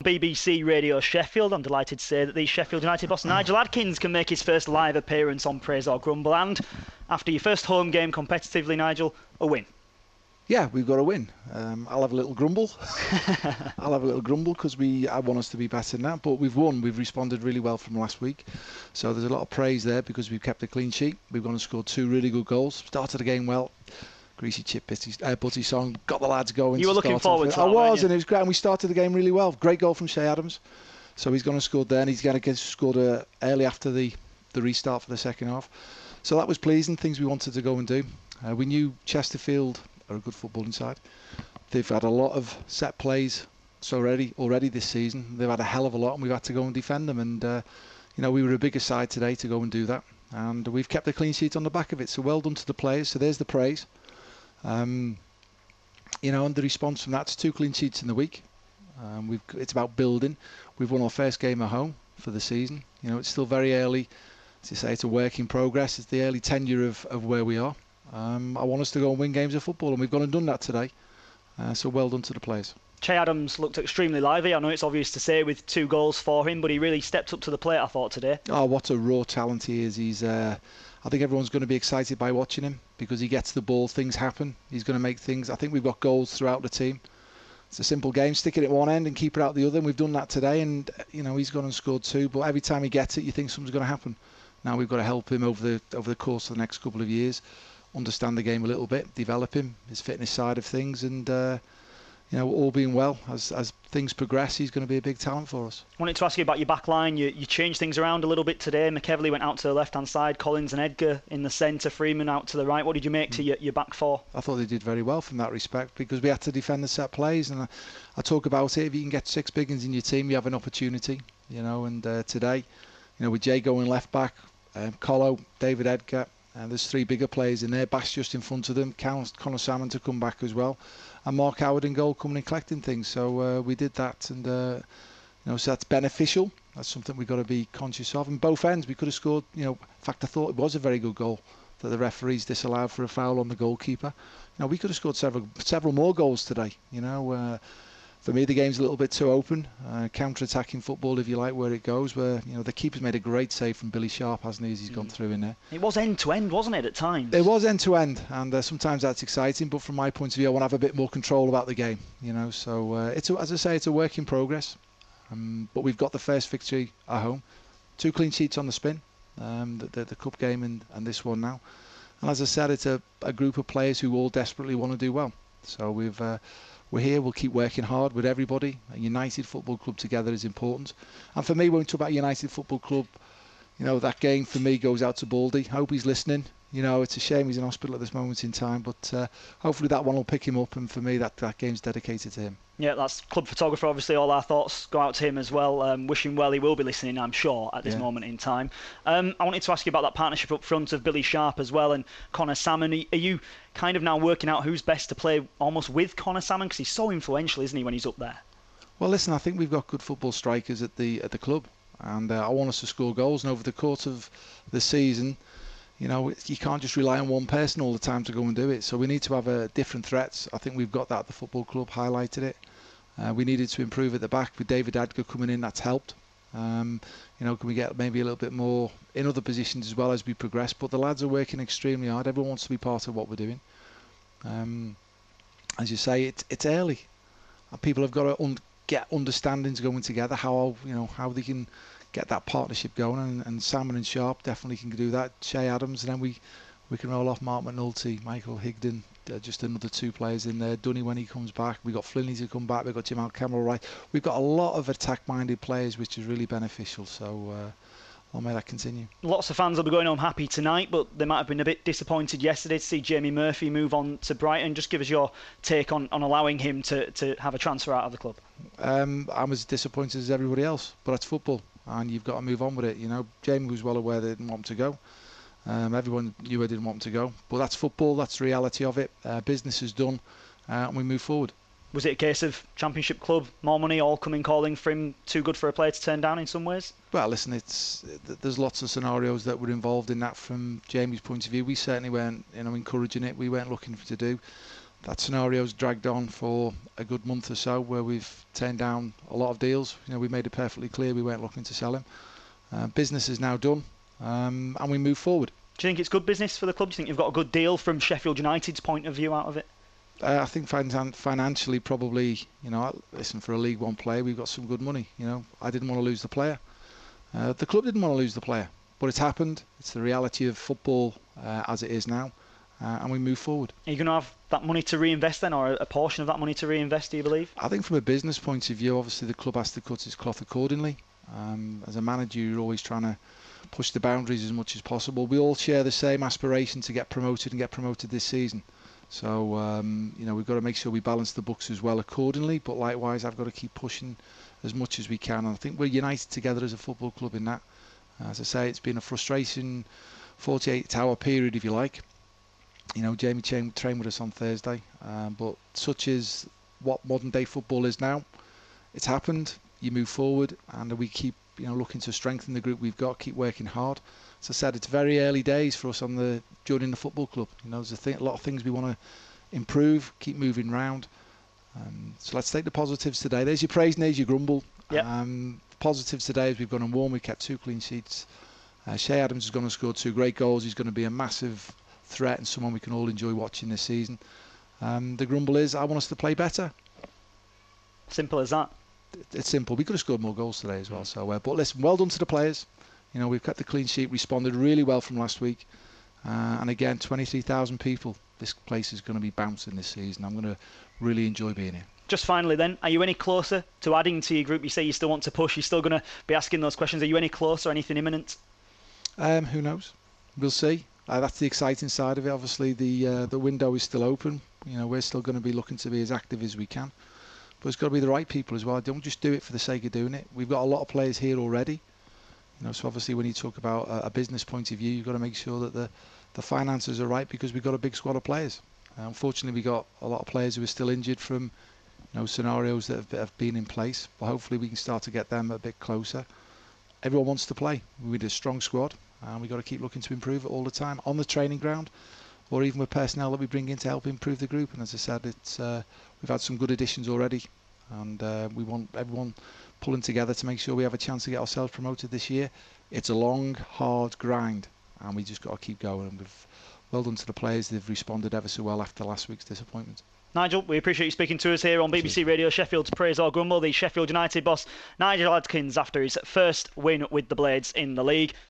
BBC Radio Sheffield. I'm delighted to say that the Sheffield United boss Nigel Adkins can make his first live appearance on Praise or Grumble, and after your first home game competitively, Nigel, a win. Yeah, we've got to win. I'll have a little grumble. I'll have a little grumble because I want us to be better than that. But we've won. We've responded really well from last week. So there's a lot of praise there because we've kept a clean sheet. We've gone and scored 2 really good goals. Started the game well. Greasy Chip Butty song. Got the lads going. You were looking forward to that, I was, and it was great. And we started the game really well. Great goal from Che Adams. So he's gone and scored there, and he's going to get scored early after the restart for the second half. So that was pleasing. Things we wanted to go and do. We knew Chesterfield are a good footballing side. They've had a lot of set plays already this season. They've had a hell of a lot, and we've had to go and defend them. And we were a bigger side today to go and do that. And we've kept a clean sheet on the back of it. So well done to the players. So there's the praise. And the response from that's 2 clean sheets in the week. It's about building. We've won our first game at home for the season. It's still very early. As you say, it's a work in progress. It's the early tenure of where we are. I want us to go and win games of football, and we've gone and done that today. So well done to the players. Che Adams looked extremely lively. I know it's obvious to say with 2 goals for him, but he really stepped up to the plate, I thought, today. Oh, what a raw talent he is. I think everyone's going to be excited by watching him because he gets the ball, things happen. He's going to make things. I think we've got goals throughout the team. It's a simple game, stick it at one end and keep it out the other, and we've done that today. And he's gone and scored 2, but every time he gets it, you think something's going to happen. Now we've got to help him over the course of the next couple of years, understand the game a little bit, develop him, his fitness side of things, and all being well, as things progress, he's going to be a big talent for us. I wanted to ask you about your back line. You changed things around a little bit today. McEvely went out to the left-hand side, Collins and Edgar in the centre, Freeman out to the right. What did you make to your back four? I thought they did very well from that respect because we had to defend the set plays, and I talk about it. If you can get 6 big uns in your team, you have an opportunity, and today, with Jay going left back, Colo, David Edgar, and there's 3 bigger players in there. Bass just in front of them. Connor Salmon to come back as well, and Mark Howard in goal coming and collecting things. So we did that, and so that's beneficial. That's something we've got to be conscious of. And both ends, we could have scored. In fact, I thought it was a very good goal that the referees disallowed for a foul on the goalkeeper. We could have scored several more goals today. For me, the game's a little bit too open. Counter-attacking football, if you like, where it goes. Where the keeper's made a great save from Billy Sharp, hasn't he? As he's gone through in there. It was end-to-end, wasn't it, at times? It was end-to-end, and sometimes that's exciting. But from my point of view, I want to have a bit more control about the game. So as I say, it's a work in progress. But we've got the first victory at home, 2 clean sheets on the spin, the cup game and this one now. And as I said, it's a group of players who all desperately want to do well. So we're here, we'll keep working hard with everybody. A United Football Club together is important. And for me, when we talk about United Football Club, that game for me goes out to Baldy. Hope he's listening. It's a shame he's in hospital at this moment in time, but hopefully that one will pick him up, and for me, that game's dedicated to him. Yeah, that's club photographer. Obviously, all our thoughts go out to him as well. Wish him well. He will be listening, I'm sure, at this moment in time. I wanted to ask you about that partnership up front of Billy Sharp as well and Connor Salmon. Are you kind of now working out who's best to play almost with Connor Salmon, because he's so influential, isn't he, when he's up there? Well, listen, I think we've got good football strikers at the club, and I want us to score goals. And over the course of the season, you can't just rely on one person all the time to go and do it. So we need to have different threats. I think we've got that at the football club, highlighted it. We needed to improve at the back with David Edgar coming in. That's helped. Can we get maybe a little bit more in other positions as well as we progress? But the lads are working extremely hard. Everyone wants to be part of what we're doing. As you say, it's early. People have got to get understandings going together. How they can get that partnership going, and Salmon and Sharp definitely can do that. Che Adams, and then we can roll off Mark McNulty, Michael Higdon, just another 2 players in there. Dunny when he comes back. We've got Flinley to come back. We've got Jamal Cameron right. We've got a lot of attack-minded players, which is really beneficial. So I'll make that continue. Lots of fans will be going home happy tonight, but they might have been a bit disappointed yesterday to see Jamie Murphy move on to Brighton. Just give us your take on allowing him to have a transfer out of the club. I'm as disappointed as everybody else, but it's football, and you've got to move on with it. Jamie was well aware they didn't want him to go. Everyone knew I didn't want him to go, but that's football. That's the reality of it. Business is done, and we move forward. Was it a case of Championship club, more money, all coming calling for him, too good for a player to turn down in some ways? Well, listen, there's lots of scenarios that were involved in that from Jamie's point of view. We certainly weren't encouraging it. We weren't looking to do. that scenario's dragged on for a good month or so, where we've turned down a lot of deals. We made it perfectly clear we weren't looking to sell him. Business is now done, and we move forward. Do you think it's good business for the club? Do you think you've got a good deal from Sheffield United's point of view out of it? I think financially, probably, listen, for a League One player, we've got some good money. I didn't want to lose the player. The club didn't want to lose the player, but it's happened. It's the reality of football as it is now, and we move forward. Are you going to have that money to reinvest then, or a portion of that money to reinvest, do you believe? I think from a business point of view, obviously the club has to cut its cloth accordingly. As a manager, you're always trying to push the boundaries as much as possible. We all share the same aspiration to get promoted this season. So, we've got to make sure we balance the books as well accordingly. But likewise, I've got to keep pushing as much as we can. And I think we're united together as a football club in that. As I say, it's been a frustrating 48-hour period, if you like. Jamie trained with us on Thursday. But such is what modern day football is now. It's happened. You move forward, and we keep looking to strengthen the group we've got, keep working hard. As I said, it's very early days for us joining the football club. There's a lot of things we want to improve, keep moving round. So let's take the positives today. There's your praise and there's your grumble. Yep. Positives today is we've gone and won. We've kept 2 clean sheets. Shay Adams has gone and scored 2 great goals. He's going to be a massive threat and someone we can all enjoy watching this season. The grumble is I want us to play better. Simple as that. It's simple. We could have scored more goals today as well. So, but listen, well done to the players. We've kept the clean sheet, responded really well from last week. And again, 23,000 people. This place is going to be bouncing this season. I'm going to really enjoy being here. Just finally then, are you any closer to adding to your group? You say you still want to push. You're still going to be asking those questions. Are you any closer? Anything imminent? Who knows? We'll see. That's the exciting side of it. Obviously, the window is still open. We're still going to be looking to be as active as we can. But it's got to be the right people as well. Don't just do it for the sake of doing it. We've got a lot of players here already. So obviously when you talk about a business point of view, you've got to make sure that the finances are right, because we've got a big squad of players. Unfortunately, we've got a lot of players who are still injured from scenarios that have been in place. But hopefully we can start to get them a bit closer. Everyone wants to play. We need a strong squad, and we've got to keep looking to improve it all the time on the training ground, or even with personnel that we bring in to help improve the group. And as I said, we've had some good additions already, and we want everyone pulling together to make sure we have a chance to get ourselves promoted this year. It's a long, hard grind, and we just got to keep going. And well done to the players. They've responded ever so well after last week's disappointment. Nigel, we appreciate you speaking to us here on BBC Radio Sheffield's Praise or Grumble. The Sheffield United boss, Nigel Adkins, after his first win with the Blades in the league.